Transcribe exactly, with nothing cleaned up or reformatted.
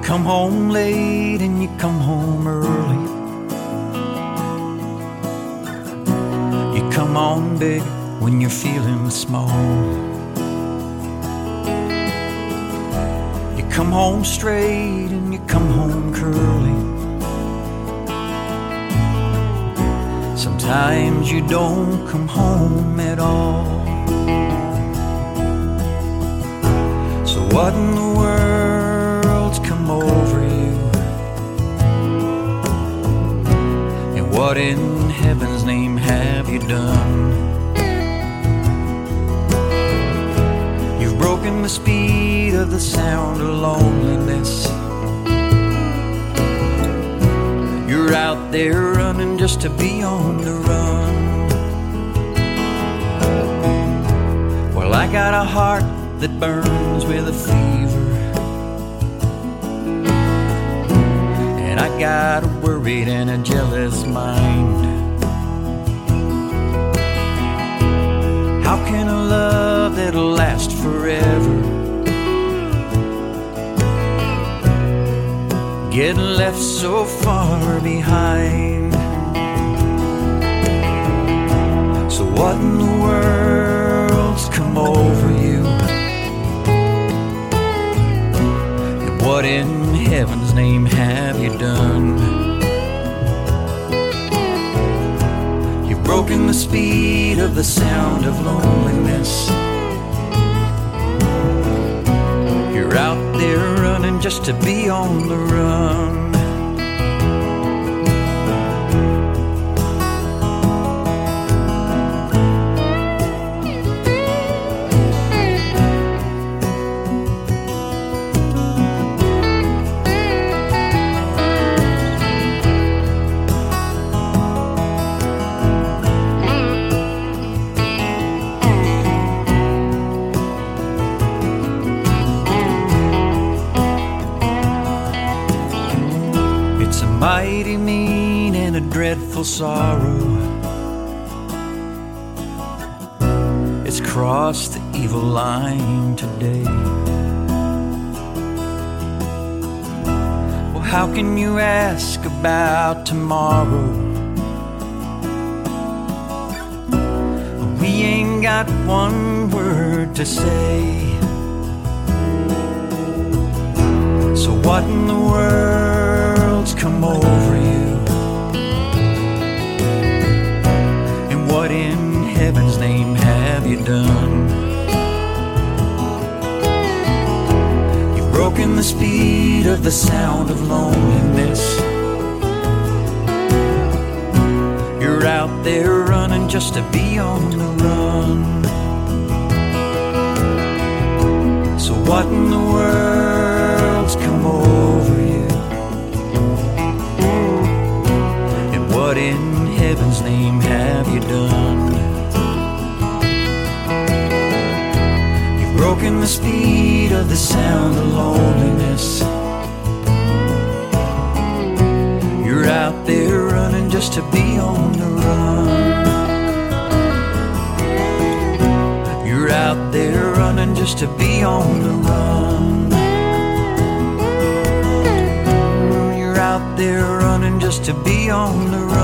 come home late and you come home early. You come on big when you're feeling small. You come home straight and you come home curly. Sometimes you don't come home at all. So what in the world's come over you? And what in heaven's name have you done? You've broken the speed of the sound of loneliness. You're out there running just to be on the run. Well, I got a heart that burns with a fever, and I got a worried and a jealous mind. How can a love that'll last forever get left so far behind? So what in the world's come over you? And what in heaven's name have you done? You've broken the speed of the sound of loneliness. You're out there running just to be on the run. Mighty mean and a dreadful sorrow. It's crossed the evil line today. Well, how can you ask about tomorrow? We ain't got one word to say. So what in the world's come over you? And what in heaven's name have you done? You've broken the speed of the sound of loneliness. You're out there running just to be on the run. So what in the world's come over you? And what in heaven's name have you done? You've broken the speed of the sound of loneliness. You're out there running just to be on the run. You're out there running just to be on the run. You're out there running just to be on the run.